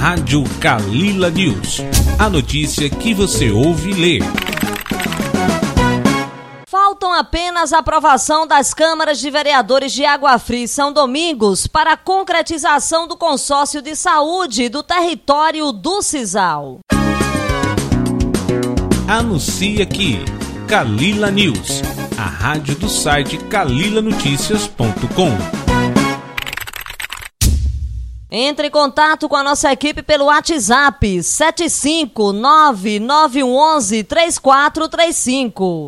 Rádio Calila News. A notícia que você ouve e lê. Faltam apenas a aprovação das câmaras de vereadores de Água Fria e São Domingos para a concretização do consórcio de saúde do território do Cisal. Anuncia aqui, Calila News, a rádio do site calilanoticias.com. Entre em contato com a nossa equipe pelo WhatsApp 75991113435.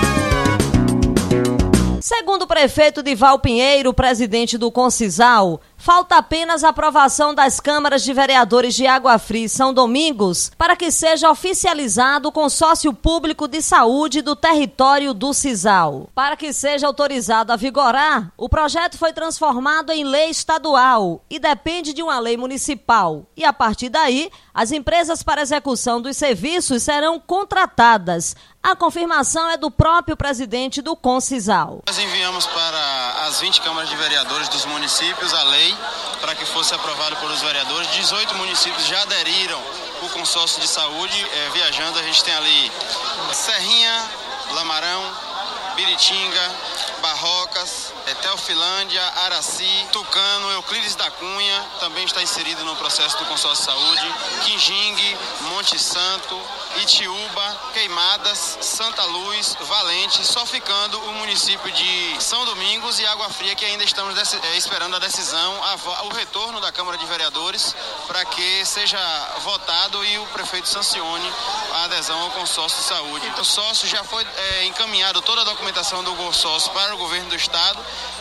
Segundo o prefeito Dival Pinheiro, presidente do Concisal, falta apenas a aprovação das câmaras de vereadores de Água Fria e São Domingos para que seja oficializado o consórcio público de saúde do território do Cisal. Para que seja autorizado a vigorar, o projeto foi transformado em lei estadual e depende de uma lei municipal. E a partir daí, as empresas para execução dos serviços serão contratadas. A confirmação é do próprio presidente do Concisal. Nós enviamos para as 20 câmaras de vereadores dos municípios a lei para que fosse aprovado pelos vereadores. 18 municípios já aderiram ao consórcio de saúde. Viajando, a gente tem ali Serrinha, Lamarão, Biritinga, Barrocas, Teofilândia, Araci, Tucano, Euclides da Cunha, também está inserido no processo do consórcio de saúde, Quinjingue, Monte Santo, Itiúba, Queimadas, Santa Luz, Valente, só ficando o município de São Domingos e Água Fria, que ainda estamos esperando a decisão, o retorno da Câmara de Vereadores para que seja votado e o prefeito sancione a adesão ao consórcio de saúde. O consórcio já foi encaminhado toda a documentação do consórcio para o governo do estado,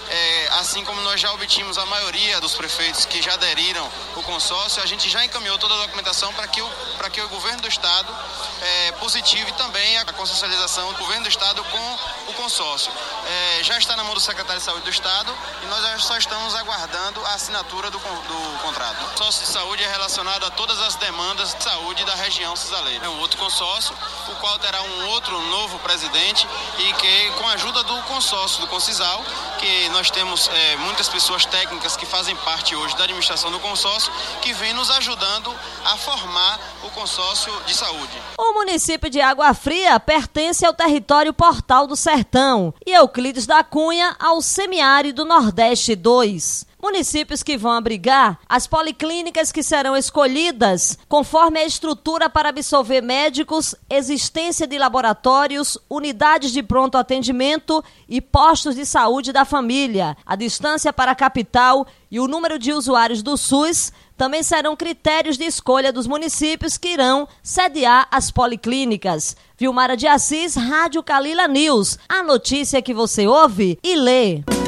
assim como nós já obtínhamos a maioria dos prefeitos que já aderiram ao consórcio, a gente já encaminhou toda a documentação para que o governo do estado positive também a consciencialização do governo do estado com o consórcio. Já está na mão do secretário de saúde do estado e nós só estamos aguardando a assinatura do contrato. O consórcio de saúde é relacionado a todas as demandas de saúde da região cisaleira. É um outro consórcio, o qual terá um outro novo presidente e que, com a ajuda do consórcio do Concisal, que nós temos muitas pessoas técnicas que fazem parte hoje da administração do consórcio, que vem nos ajudando a formar o consórcio de saúde. O município de Água Fria pertence ao território Portal do Sertão e Euclides da Cunha ao Semiárido Nordeste 2. Municípios que vão abrigar as policlínicas que serão escolhidas conforme a estrutura para absorver médicos, existência de laboratórios, unidades de pronto atendimento e postos de saúde da família. A distância para a capital e o número de usuários do SUS também serão critérios de escolha dos municípios que irão sediar as policlínicas. Vilmara de Assis, Rádio Calila News. A notícia que você ouve e lê.